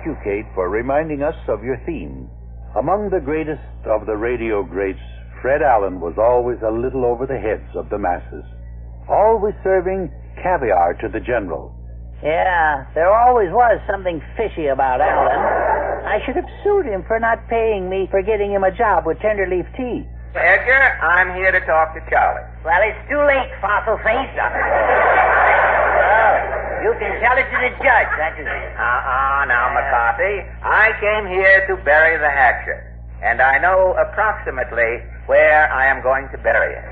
you, Kate, for reminding us of your theme. Among the greatest of the radio greats, Fred Allen was always a little over the heads of the masses, always serving caviar to the general. Yeah, there always was something fishy about Allen. I should have sued him for not paying me for getting him a job with Tenderleaf Tea. Edgar, I'm here to talk to Charlie. Well, it's too late, fossil face. You can tell it to the judge, that's it. Now, McCarthy, I came here to bury the hatchet, and I know approximately where I am going to bury it.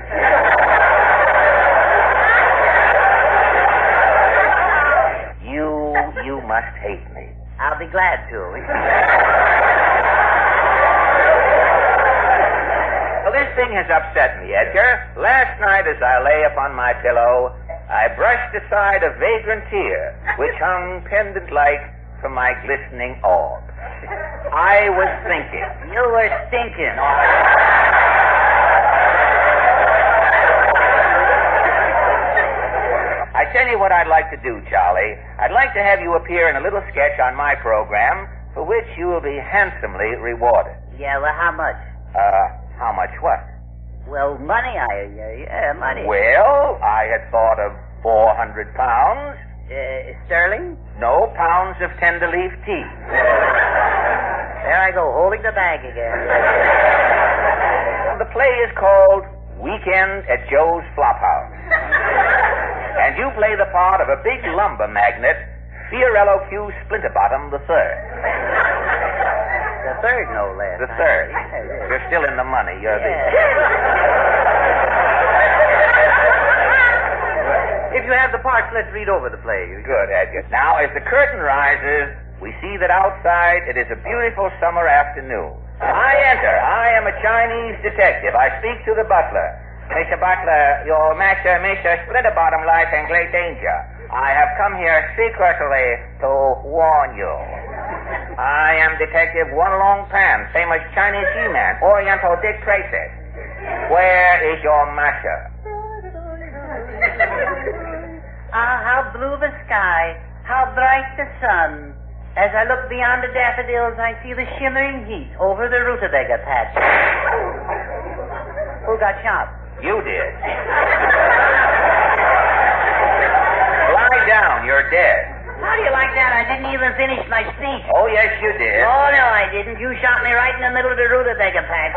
You must hate me. I'll be glad to. Well, this thing has upset me, Edgar. Last night as I lay upon my pillow, I brushed aside a vagrant tear, which hung pendant-like from my glistening orb. I was thinking. You were stinking. I tell you what I'd like to do, Charlie. I'd like to have you appear in a little sketch on my program, for which you will be handsomely rewarded. Yeah, well, how much? How much what? Well, money, money. Well, I had thought of 400 pounds. Sterling? No, pounds of Tenderleaf Tea. There I go, holding the bag again. The play is called Weekend at Joe's Flophouse. And you play the part of a big lumber magnate, Fiorello Q. Splinterbottom III. The third, no less. The third. You're still in the money. You're If you have the parts, let's read over the play. Good, Edgar. Now, as the curtain rises, we see that outside it is a beautiful summer afternoon. I enter. I am a Chinese detective. I speak to the butler. Mr. Butler, your master, Mr. Splinterbottom, lies in great danger. I have come here secretly to warn you. I am Detective One Long Pan, famous Chinese G-Man, Oriental Dick Tracy. Where is your master? How blue the sky, how bright the sun. As I look beyond the daffodils, I see the shimmering heat over the rutabaga patch. Who got shot? You did. Lie down, you're dead. How do you like that? I didn't even finish my speech. Oh, yes, you did. Oh, no, I didn't. You shot me right in the middle of the rutabaga patch.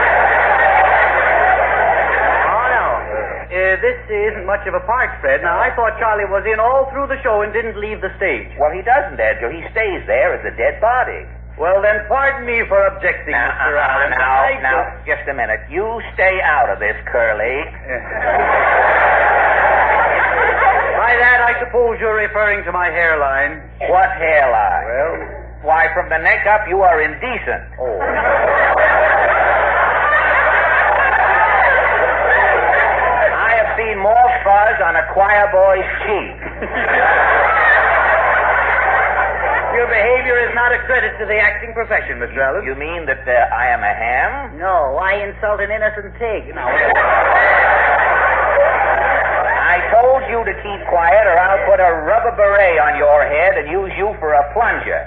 Oh, no. This isn't much of a part, Fred. Now, I thought Charlie was in all through the show and didn't leave the stage. Well, he doesn't, Edgar. He stays there as a dead body. Well, then, pardon me for objecting, Mr. Allen. Now, just a minute. You stay out of this, Curly. By that, I suppose you're referring to my hairline. What hairline? Well, why, from the neck up, you are indecent. Oh. I have seen more fuzz on a choir boy's cheek. Your behavior is not a credit to the acting profession, Mr. Allen. You mean that I am a ham? No, I insult an innocent pig. No. I told you to keep quiet or I'll put a rubber beret on your head and use you for a plunger.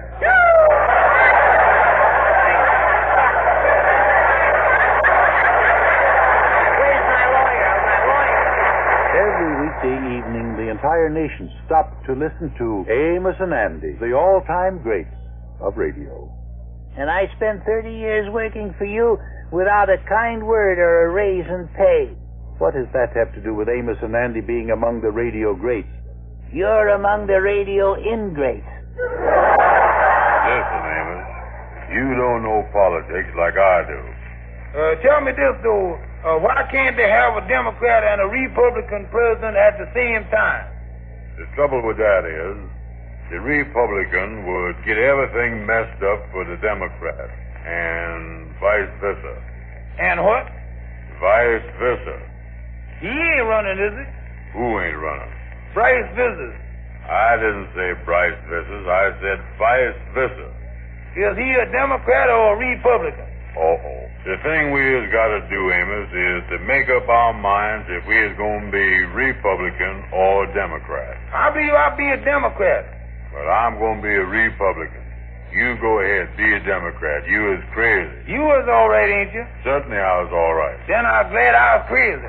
Where's my lawyer? Every weekday evening, the entire nation stopped to listen to Amos and Andy, the all-time greats of radio. And I spent 30 years working for you without a kind word or a raise in pay. What does that have to do with Amos and Andy being among the radio greats? You're among the radio ingrates. Listen, Amos. You don't know politics like I do. Tell me this, though. Why can't they have a Democrat and a Republican president at the same time? The trouble with that is, the Republican would get everything messed up for the Democrat, and vice versa. And what? Vice versa. He ain't running, is he? Who ain't running? Bryce Vissers. I didn't say Bryce Vissers. I said vice versa. Is he a Democrat or a Republican? Uh-oh. The thing we has got to do, Amos, is to make up our minds if we is going to be Republican or Democrat. I believe I'll be a Democrat. But I'm going to be a Republican. You go ahead. Be a Democrat. You is crazy. You was all right, ain't you? Certainly I was all right. Then I'm glad I was crazy.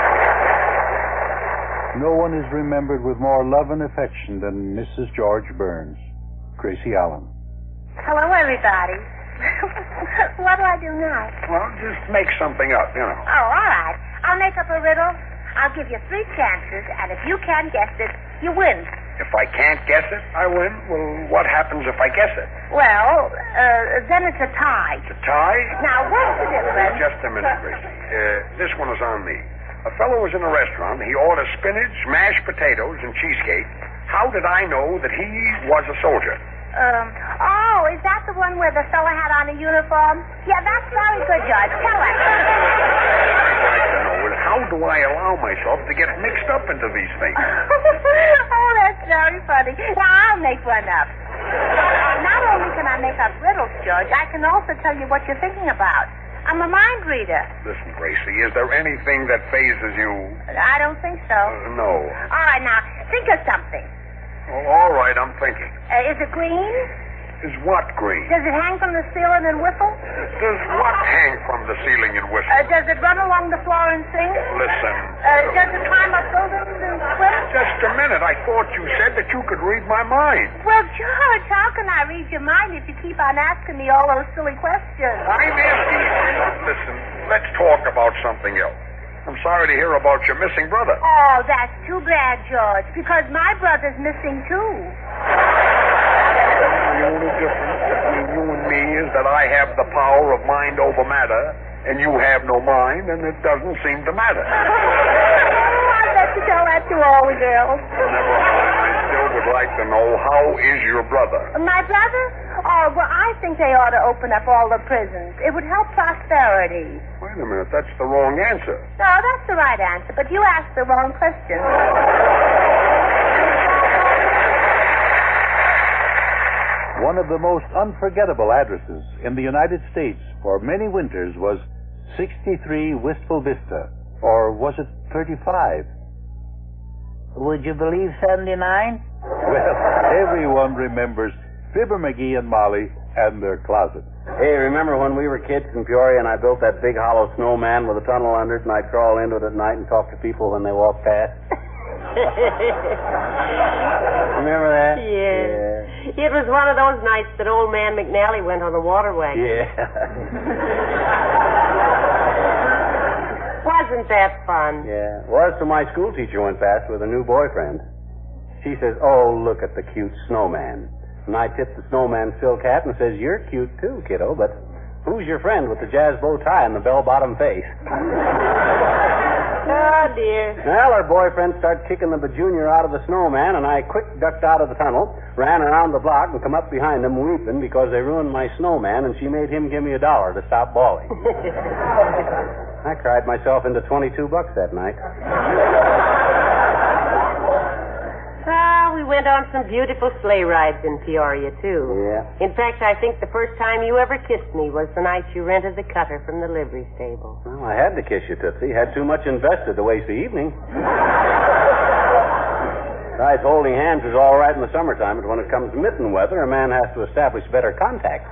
No one is remembered with more love and affection than Mrs. George Burns, Gracie Allen. Hello, everybody. What do I do now? Well, just make something up, you know. Oh, all right. I'll make up a riddle. I'll give you 3 chances, and if you can't guess it, you win. If I can't guess it, I win. Well, what happens if I guess it? Well, then it's a tie. It's a tie? Now, what's the difference? Just a minute, Gracie. This one is on me. A fellow was in a restaurant. He ordered spinach, mashed potatoes, and cheesecake. How did I know that he was a soldier? Oh, is that the one where the fella had on a uniform? Yeah, that's very good, George. Tell us. I'd like to know is how do I allow myself to get mixed up into these things? Oh, that's very funny. Now, I'll make one up. Not only can I make up riddles, George, I can also tell you what you're thinking about. I'm a mind reader. Listen, Gracie, is there anything that phases you? I don't think so. No. All right, now, think of something. Oh, all right, I'm thinking. Is it green? Is what green? Does it hang from the ceiling and whistle? Does what hang from the ceiling and whistle? Does it run along the floor and sing? Listen. Does it climb up buildings and swim? Just a minute. I thought you said that you could read my mind. Well, George, how can I read your mind if you keep on asking me all those silly questions? I'm asking. Listen, let's talk about something else. I'm sorry to hear about your missing brother. Oh, that's too bad, George, because my brother's missing, too. The only difference between you and me is that I have the power of mind over matter, and you have no mind, and it doesn't seem to matter. I bet you tell that to all the girls. Never mind. I still would like to know, how is your brother? My brother? Oh, well, I think they ought to open up all the prisons. It would help prosperity. Wait a minute. That's the wrong answer. No, that's the right answer, but you asked the wrong question. One of the most unforgettable addresses in the United States for many winters was 63 Wistful Vista. Or was it 35? Would you believe 79? Well, everyone remembers Fibber McGee and Molly and their closet. Hey, remember when we were kids in Peoria and I built that big hollow snowman with a tunnel under it and I'd crawl into it at night and talk to people when they walked past? Remember that? Yeah. It was one of those nights that old man McNally went on the water wagon. Yeah. Wasn't that fun? Yeah. Was till my school teacher went past with a new boyfriend. She says, "Oh, look at the cute snowman." And I tipped the snowman's silk hat and says, "You're cute too, kiddo, but who's your friend with the jazz bow tie and the bell-bottom face?" Oh, dear. Well, her boyfriend started kicking the bajunior out of the snowman, and I quick ducked out of the tunnel, ran around the block, and come up behind them weeping because they ruined my snowman, and she made him give me $1 to stop bawling. I cried myself into $22 that night. We went on some beautiful sleigh rides in Peoria, too. Yeah. In fact, I think the first time you ever kissed me was the night you rented the cutter from the livery stable. Well, I had to kiss you, Tootsie. Had too much invested to waste the evening. Besides, holding hands is all right in the summertime, but when it comes mitten weather, a man has to establish better contact.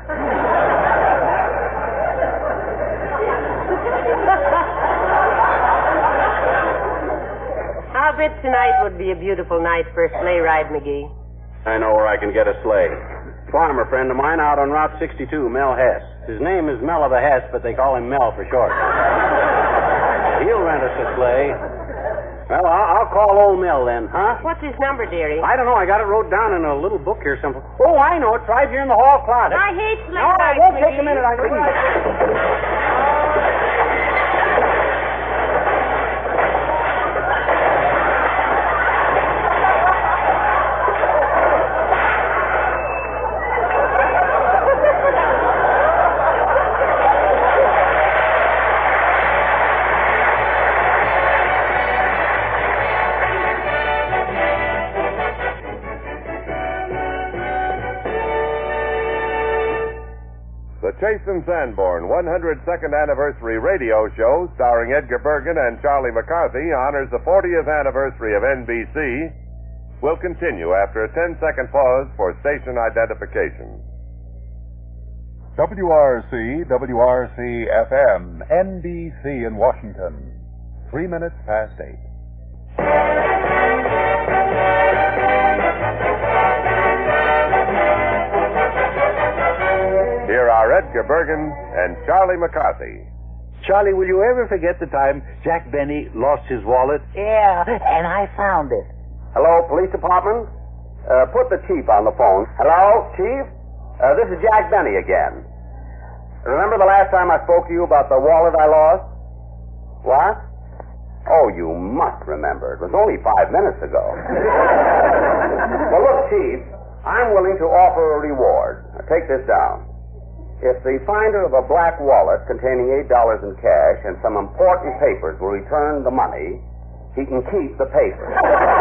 I'll bet tonight would be a beautiful night for a sleigh ride, McGee. I know where I can get a sleigh. Farmer friend of mine out on Route 62, Mel Hess. His name is Mel of the Hess, but they call him Mel for short. He'll rent us a sleigh. Well, I'll call old Mel then, huh? What's his number, dearie? I don't know. I got it wrote down in a little book here somewhere. Oh, I know. It's right here in the hall closet. I hate sleigh No, it rides, won't take McGee. a minute. I can... The Chasen Sanborn 102nd Anniversary Radio Show, starring Edgar Bergen and Charlie McCarthy, honors the 40th anniversary of NBC, will continue after a 10-second pause for station identification. WRC, WRC-FM, NBC in Washington. 3 minutes past 8. Here are Edgar Bergen and Charlie McCarthy. Charlie, will you ever forget the time Jack Benny lost his wallet? Yeah, and I found it. Hello, police department? Put the chief on the phone. Hello, chief? This is Jack Benny again. Remember the last time I spoke to you about the wallet I lost? What? Oh, you must remember. It was only 5 minutes ago. Well, look, chief, I'm willing to offer a reward. Now, take this down. If the finder of a black wallet containing $8 in cash and some important papers will return the money, he can keep the papers.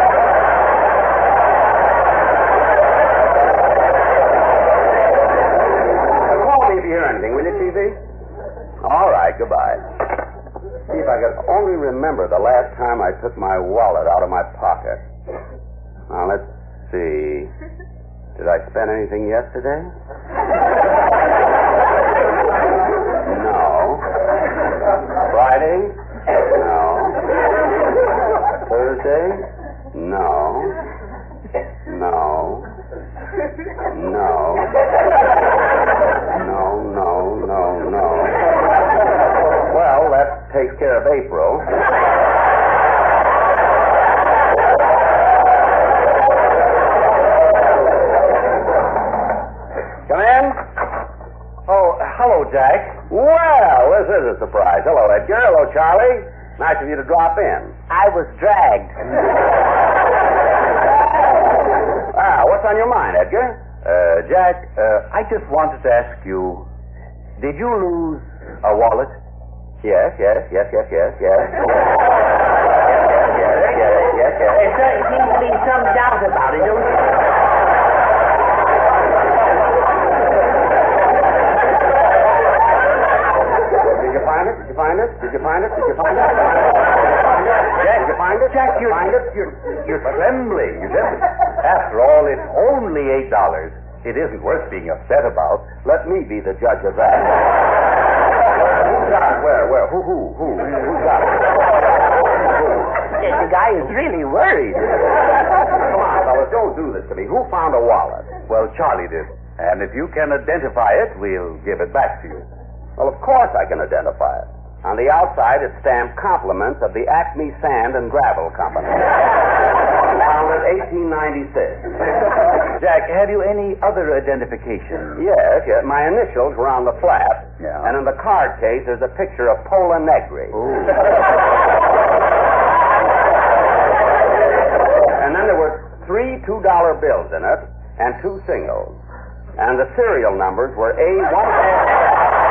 Hear anything, will you, TV? All right, goodbye. See if I could only remember the last time I took my wallet out of my pocket. Now, let's see. Did I spend anything yesterday? No. Friday? No. Thursday? No. No. No. No. Well, that takes care of April. Come in. Oh, hello, Jack. Well, this is a surprise. Hello, Edgar. Hello, Charlie. Nice of you to drop in. I was dragged. What's on your mind, Edgar? Jack, I just wanted to ask you, did you lose a wallet? Yes. There seems to be some doubt about it, don't you? Did you find it? Jack, you find it? Jack, you're trembling. After all, it's only $8. It isn't worth being upset about. Let me be the judge of that. Who's got it? Where? Who? Who's got it? The guy is really worried. Come on, fellas, don't do this to me. Who found a wallet? Well, Charlie did. And if you can identify it, we'll give it back to you. Well, of course I can identify it. On the outside, it's stamped compliments of the Acme Sand and Gravel Company. Founded 1896. Jack, have you any other identification? Yes. My initials were on the flap. Yeah. And in the card case, there's a picture of Pola Negri. And then there were 3 $2 bills in it and 2 singles. And the serial numbers were A1.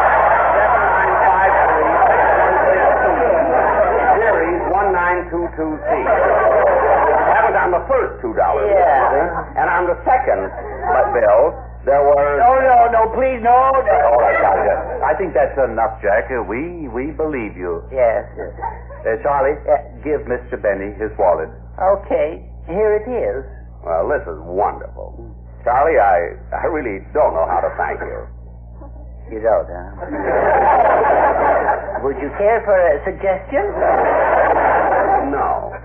Series 1922C. That was on the first $2 bill. Yeah. And on the second bill, there were... No, please, no. All right, I think that's enough, Jack. We believe you. Yes. Charlie, give Mr. Benny his wallet. Okay, here it is. Well, this is wonderful. Charlie, I really don't know how to thank you. You don't, huh? Would you care for a suggestion? No.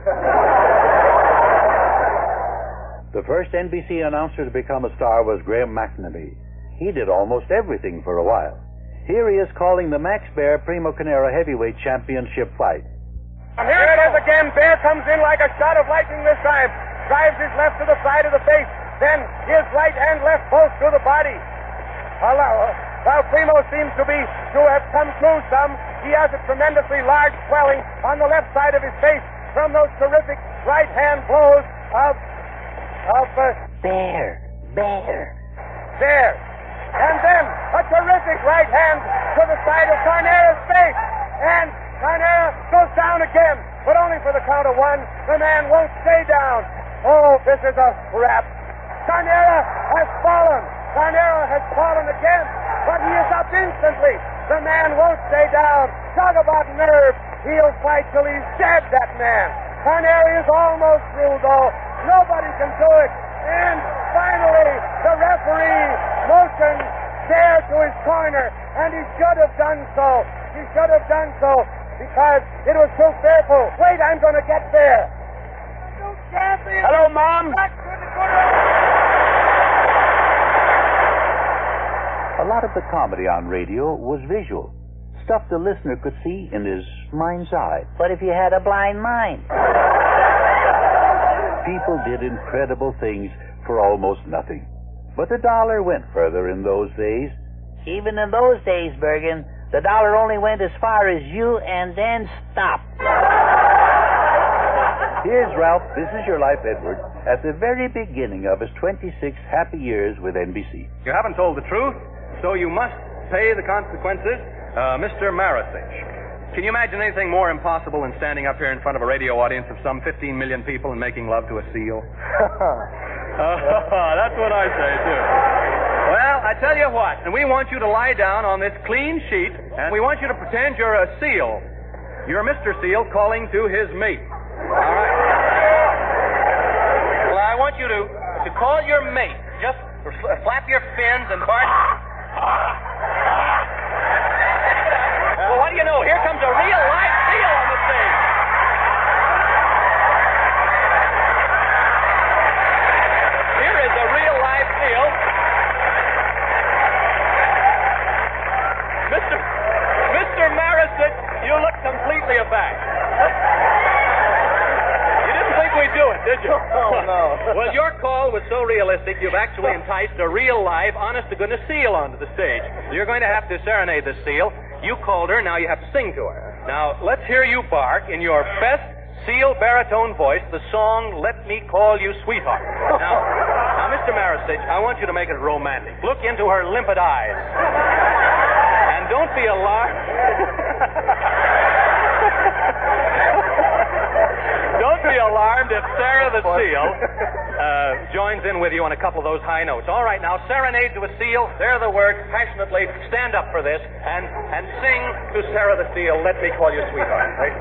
The first NBC announcer to become a star was Graham McNamee. He did almost everything for a while. Here he is calling the Max Baer Primo Carnera Heavyweight Championship fight. And here it is again. Baer comes in like a shot of lightning this time. Drives his left to the side of the face. Then his right and left both through the body. While Primo seems to have come through some, he has a tremendously large swelling on the left side of his face from those terrific right hand blows of Baer. And then a terrific right hand to the side of Carnera's face. And Carnera goes down again, but only for the count of 1. The man won't stay down. Oh, this is a wrap. Carnera has fallen. Carnera has fallen again, but he is up instantly. The man won't stay down. Talk about nerve. He'll fight till he's dead, that man. Carnera is almost through, though. Nobody can do it. And finally, the referee motions chair to his corner, and he should have done so. He should have done so because it was so fearful. Wait, I'm going to get there. Hello, Mom. A lot of the comedy on radio was visual, stuff the listener could see in his mind's eye. What if you had a blind mind? People did incredible things for almost nothing. But the dollar went further in those days. Even in those days, Bergen, the dollar only went as far as you and then stopped. Here's Ralph, This Is Your Life Edward, at the very beginning of his 26 happy years with NBC. You haven't told the truth, so you must pay the consequences. Mr. Marasich, can you imagine anything more impossible than standing up here in front of a radio audience of some 15 million people and making love to a seal? That's what I say, too. Well, I tell you what, and we want you to lie down on this clean sheet, and we want you to pretend you're a seal. You're Mr. Seal calling to his mate. All right. Well, I want you to call your mate. Just flap your fins and bark. Well, what do you know? Here comes a real live seal on the stage. Here is a real live seal. Mr. Marasich, you look completely aback. You didn't think we'd do it, did you? Oh, no. Well, your call was so realistic, you've actually enticed a real live, honest-to-goodness seal onto the stage. You're going to have to serenade the seal. You called her, now you have to sing to her. Now, let's hear you bark in your best seal baritone voice the song, Let Me Call You Sweetheart. Now, Mr. Marasich, I want you to make it romantic. Look into her limpid eyes. And don't be alarmed. Don't be alarmed if Sarah the seal joins in with you on a couple of those high notes. All right, now, serenade to a seal. There are the words. Passionately stand up for this and sing to Sarah the seal, Let Me Call You Sweetheart. Right?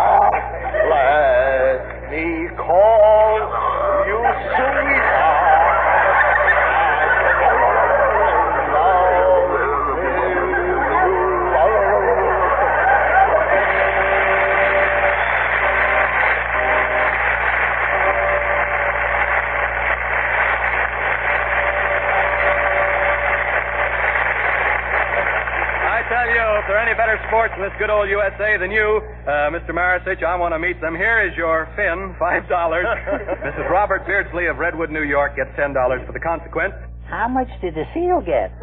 Let me call you sweetheart. If there are any better sports in this good old USA than you, Mr. Marasich, I want to meet them. Here is your fin, $5. Mrs. Robert Beardsley of Redwood, New York, gets $10 for the consequence. How much did the seal get?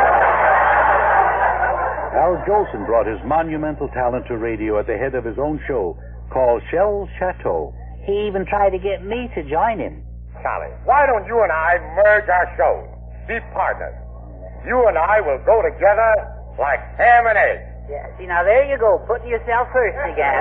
Al Jolson brought his monumental talent to radio at the head of his own show called Shell Chateau. He even tried to get me to join him. Charlie, why don't you and I merge our shows? Be partners. You and I will go together like ham and eggs. Yeah, see, now there you go, putting yourself first again.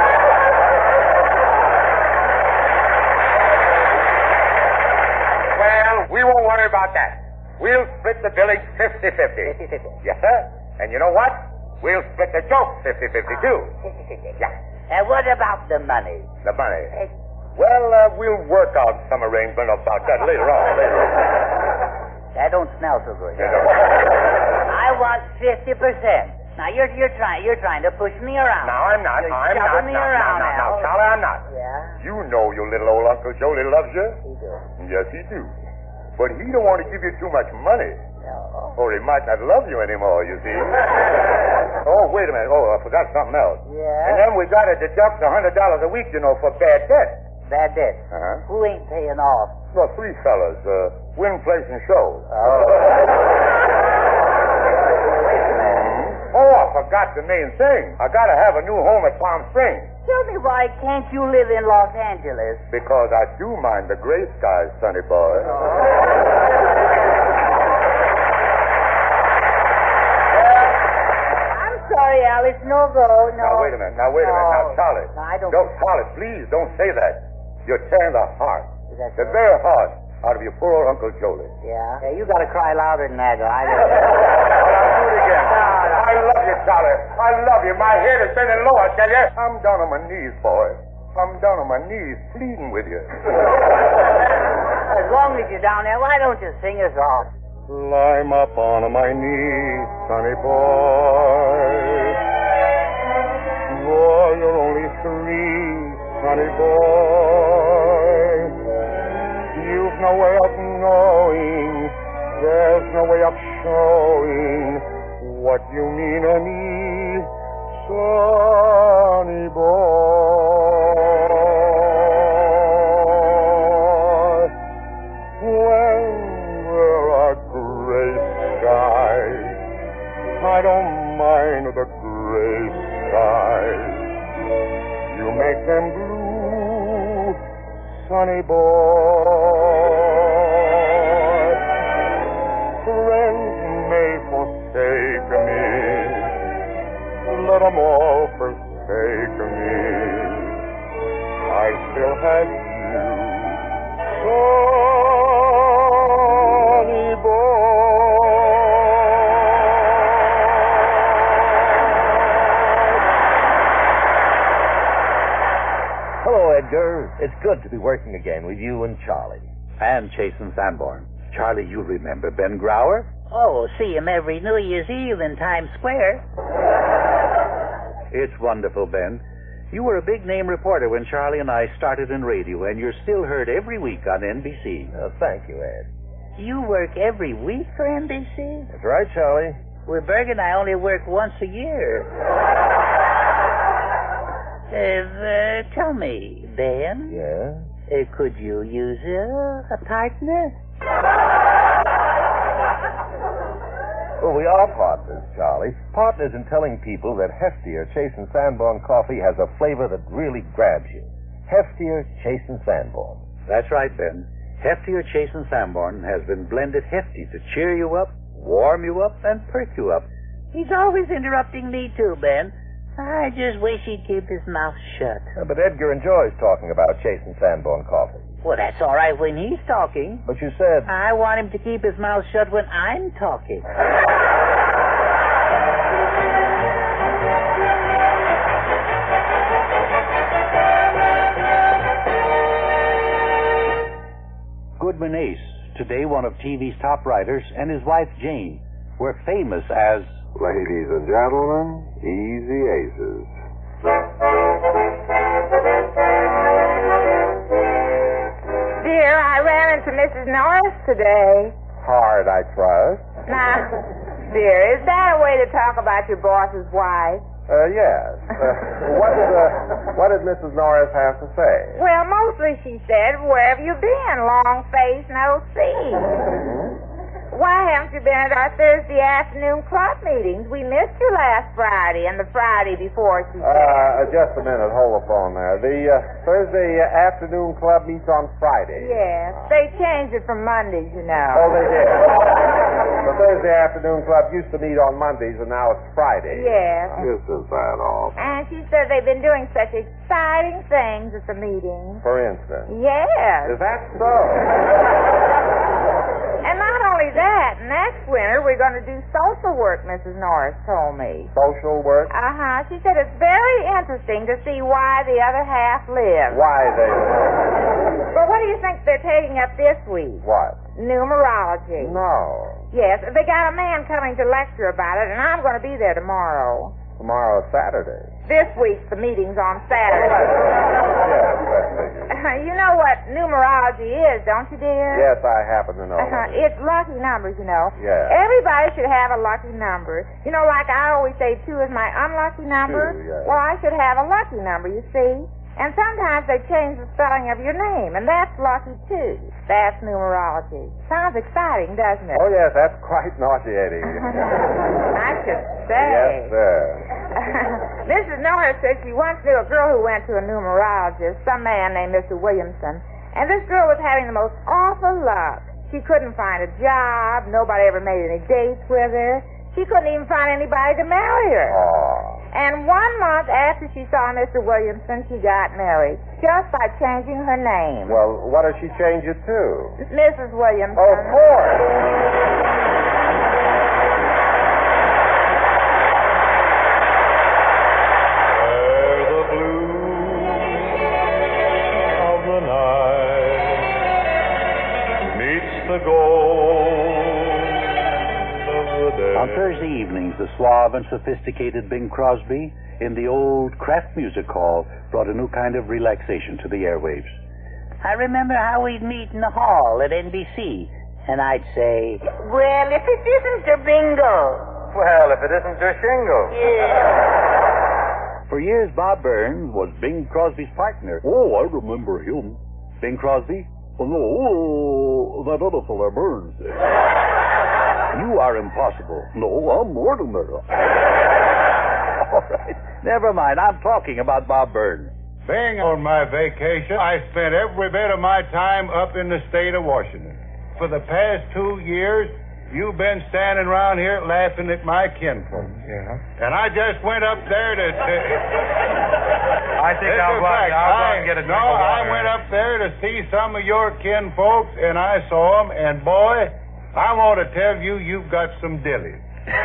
Well, we won't worry about that. We'll split the village 50-50. 50-50. Yes, sir. And you know what? We'll split the joke 50-50, too. 50-50. Yeah. And what about the money? The money? Well, we'll work out some arrangement about that later on. That don't smell so good. I want 50%. Now you're trying to push me around. No, I'm not. You're shoving me around, No, Charlie, I'm not. Yeah. You know your little old Uncle Jolie loves you. He do. Yes, he do. But he don't want to give you too much money. No. Or he might not love you anymore, you see. Oh, wait a minute. Oh, I forgot something else. Yeah. And then we got to deduct $100 a week, for bad debt. Bad debt. Uh-huh. Who ain't paying off? Well, three fellas. Win, place, and show. Oh, I forgot the main thing. I got to have a new home at Palm Springs. Tell me, why can't you live in Los Angeles? Because I do mind the gray skies, sonny boy. I'm sorry, Alice. No go. No. Now, wait a minute. Now, Charlie. No, I don't. Charlie, please don't say that. You're tearing the heart. The very heart out of your poor old Uncle Jolie. Yeah? Yeah, you got to cry louder than that, though. I know. I'll do it again. I love you, Charlie. I love you. My head is bending low, I tell you. I'm down on my knees, boy. I'm down on my knees pleading with you. As long as you're down there, why don't you sing us off? climb up on my knee, sonny boy. Boy, you're only 3, sonny boy. You've no way of knowing, there's no way of showing what you mean to me, sonny boy. When there are gray skies, I don't mind the gray skies. You make them blue, sonny boy. Friends may forsake me, let them all forsake me. I still have you, sonny Hello, Edgar. It's good to be working again with you and Charlie. And Chasen Sanborn. Charlie, you remember Ben Grauer? Oh, see him every New Year's Eve in Times Square. It's wonderful, Ben. You were a big-name reporter when Charlie and I started in radio, and you're still heard every week on NBC. Thank you, Ed. You work every week for NBC? That's right, Charlie. Well, Berg and I only work once a year. Tell me, Ben. Yeah? Could you use a partner? Well, we are partners, Charlie. Partners in telling people that Heftier Chasen Sanborn coffee has a flavor that really grabs you. Heftier Chasen Sanborn. That's right, Ben. Heftier Chasen Sanborn has been blended hefty to cheer you up, warm you up, and perk you up. He's always interrupting me, too, Ben. I just wish he'd keep his mouth shut. But Edgar enjoys talking about Chasen Sanborn coffee. Well, that's all right when he's talking. But you said... I want him to keep his mouth shut when I'm talking. Goodman Ace, today one of TV's top writers, and his wife Jane were famous as... Ladies and gentlemen, Easy Aces. Dear, I ran into Mrs. Norris today. Hard, I trust. Now, dear, is that a way to talk about your boss's wife? Yes. What did Mrs. Norris have to say? Well, mostly she said, where have you been? Long face, no see. Why haven't you been at our Thursday afternoon club meetings? We missed you last Friday and the Friday before, she said. Just a minute. Hold the phone there. The Thursday afternoon club meets on Friday. Yes. They changed it from Mondays, you know. Oh, they did. The Thursday afternoon club used to meet on Mondays, and now it's Friday. Yes. Isn't that all? And she said they've been doing such exciting things at the meetings. For instance? Yes. Is that so? And not only that, next winter we're going to do social work, Mrs. Norris told me. Social work? Uh-huh. She said it's very interesting to see why the other half live. Why they live? But what do you think they're taking up this week? What? Numerology. No. Yes, they got a man coming to lecture about it, and I'm going to be there tomorrow. Tomorrow's Saturday. This week the meeting's on Saturday. You know what numerology is, don't you, dear? Yes, I happen to know. It's lucky numbers, you know. Yeah. Everybody should have a lucky number. You know, like I always say 2 is my unlucky number. 2, yeah. Well, I should have a lucky number, you see. And sometimes they change the spelling of your name, and that's lucky, too. That's numerology. Sounds exciting, doesn't it? Oh, yes, that's quite nauseating. I should say. Yes, sir. Mrs. Norris said she once knew a girl who went to a numerologist, some man named Mr. Williamson, and this girl was having the most awful luck. She couldn't find a job. Nobody ever made any dates with her. She couldn't even find anybody to marry her. Oh. And 1 month after she saw Mr. Williamson, she got married, just by changing her name. Well, what does she change it to? Mrs. Williamson. Of course. The gold suave and sophisticated Bing Crosby in the old Kraft Music Hall brought a new kind of relaxation to the airwaves. I remember how we'd meet in the hall at NBC, and I'd say, Well, if it isn't your bingo. Well, if it isn't your shingle. Yeah. For years, Bob Burns was Bing Crosby's partner. Oh, I remember him. Bing Crosby? Oh, no, that other fella Burns. You are impossible. No, I'm more than that. All right. Never mind. I'm talking about Bob Burns. Being on my vacation, I spent every bit of my time up in the state of Washington. For the past 2 years, you've been standing around here laughing at my kinfolk. Yeah. And I just went up there to... I think I'll go out and get a drink of water. I went up there to see some of your kinfolks, and I saw them, and boy, I want to tell you, you've got some dillies.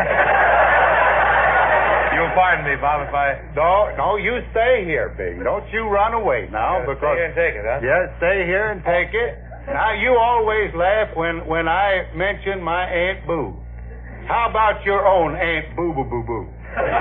You'll pardon me, Bob, if I... No, you stay here, Bing. Don't you run away now, because... Stay here and take it, huh? Yes, stay here and take it. Now, you always laugh when I mention my Aunt Boo. How about your own Aunt Boo Boo Boo Boo?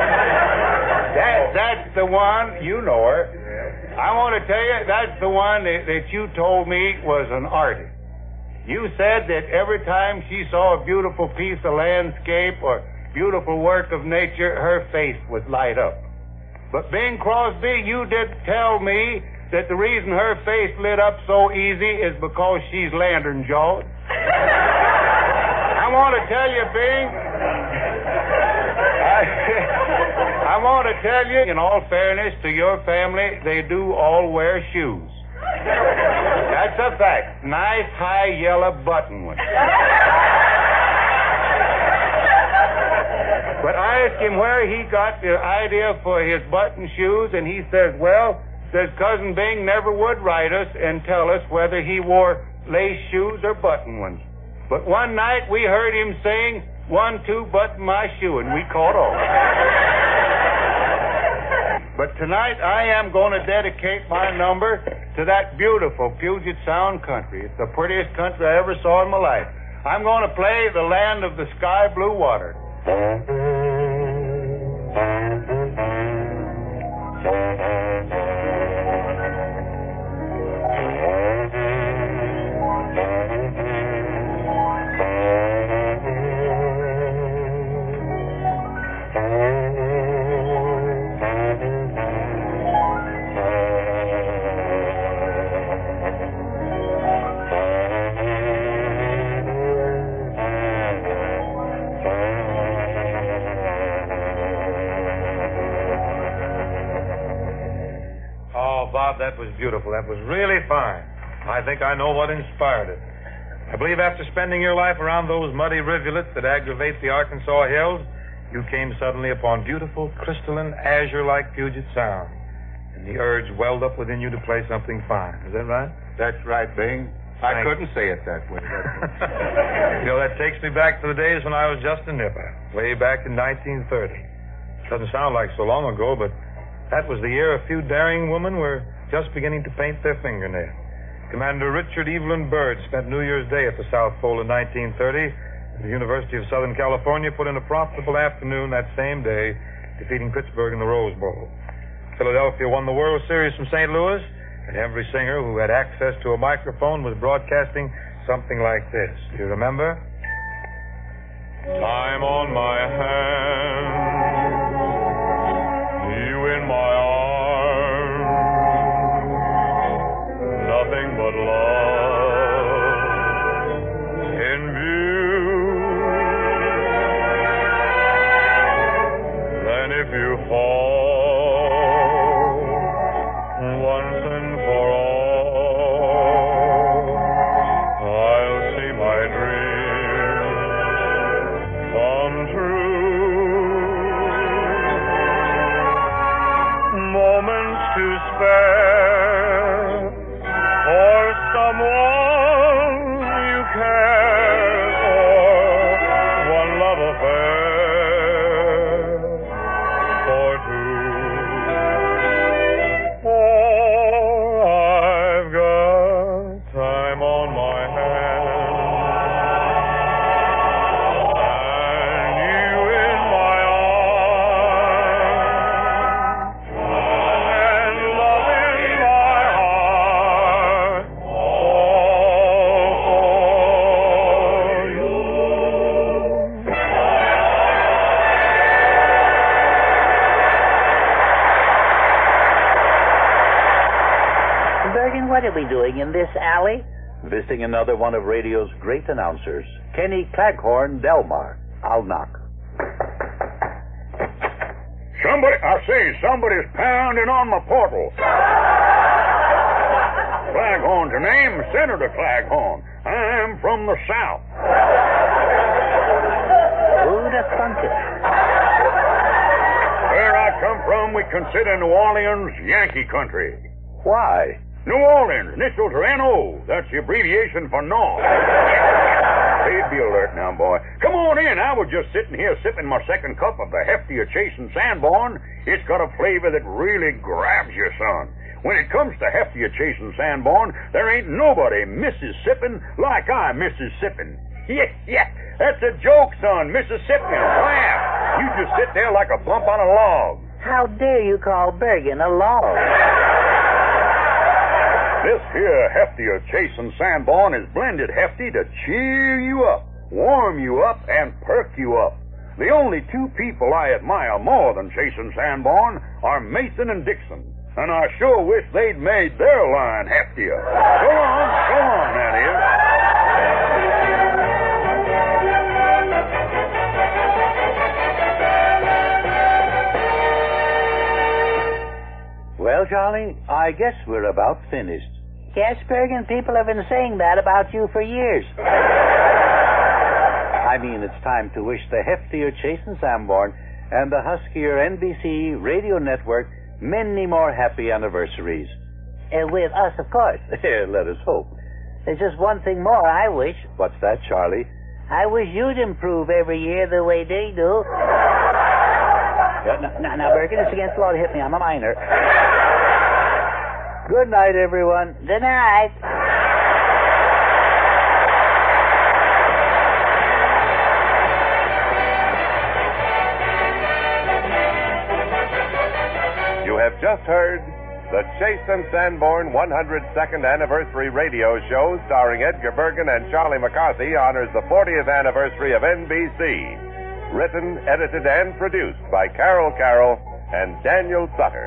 That's the one, you know her. I want to tell you, that's the one that you told me was an artist. You said that every time she saw a beautiful piece of landscape or beautiful work of nature, her face would light up. But Bing Crosby, you did tell me that the reason her face lit up so easy is because she's lantern-jawed. I want to tell you, Bing, I want to tell you, in all fairness to your family, they do all wear shoes. That's a fact. Nice, high, yellow button ones. But I asked him where he got the idea for his button shoes, and he says, Cousin Bing never would write us and tell us whether he wore lace shoes or button ones. But one night we heard him saying, 1, 2, button my shoe, and we caught on. But tonight I am going to dedicate my number to that beautiful Puget Sound country. It's the prettiest country I ever saw in my life. I'm going to play The Land of the Sky Blue Water. That was beautiful. That was really fine. I think I know what inspired it. I believe after spending your life around those muddy rivulets that aggravate the Arkansas hills, you came suddenly upon beautiful, crystalline, azure-like Puget Sound. And the urge welled up within you to play something fine. Is that right? That's right, Bing. I couldn't say it that way. That takes me back to the days when I was just a nipper, way back in 1930. Doesn't sound like so long ago, but that was the year a few daring women were just beginning to paint their fingernails. Commander Richard Evelyn Byrd spent New Year's Day at the South Pole in 1930. The University of Southern California put in a profitable afternoon that same day, defeating Pittsburgh in the Rose Bowl. Philadelphia won the World Series from St. Louis, and every singer who had access to a microphone was broadcasting something like this. Do you remember? Time on my hands, you in my arms. Nothing but love in view. Then if you fall once and for all, I'll see my dreams come true. Moments to spare for someone you care for, one love affair for two. For I've got time on my hands, and you in my what are we doing in this alley? Visiting another one of radio's great announcers, Kenny Claghorn Delmar. I'll knock. Somebody's pounding on my portal. Claghorn's her name, Senator Claghorn. I'm from the South. Who'd have thunk it? Where I come from, we consider New Orleans Yankee country. Why? New Orleans, initials are N.O. That's the abbreviation for North. Hey, be alert now, boy. Come on in. I was just sitting here sipping my second cup of the heftier Chase and Sanborn. It's got a flavor that really grabs you, son. When it comes to heftier Chase and Sanborn, there ain't nobody misses sipping like I misses sipping. Yeah, that's a joke, son. Mississippian. Laugh. You just sit there like a bump on a log. How dare you call Bergen a log? This here heftier Chase and Sanborn is blended hefty to cheer you up, warm you up, and perk you up. The only two people I admire more than Chase and Sanborn are Mason and Dixon, and I sure wish they'd made their line heftier. Go on, that is. Well, Charlie, I guess we're about finished. Yes, Bergen, people have been saying that about you for years. I mean, it's time to wish the heftier Chase and Sanborn and the huskier NBC radio network many more happy anniversaries. With us, of course. Let us hope. There's just one thing more I wish. What's that, Charlie? I wish you'd improve every year the way they do. Now, Bergen, it's against the law to hit me. I'm a minor. Good night, everyone. Good night. You have just heard the Chase and Sanborn 102nd Anniversary Radio Show starring Edgar Bergen and Charlie McCarthy honors the 40th anniversary of NBC. Written, edited, and produced by Carol Carroll and Daniel Sutter.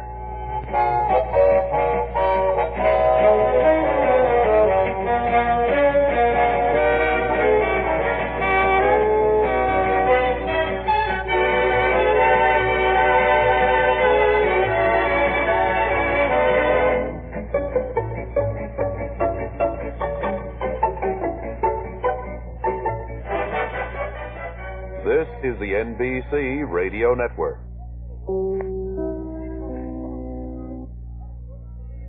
This is the NBC Radio Network.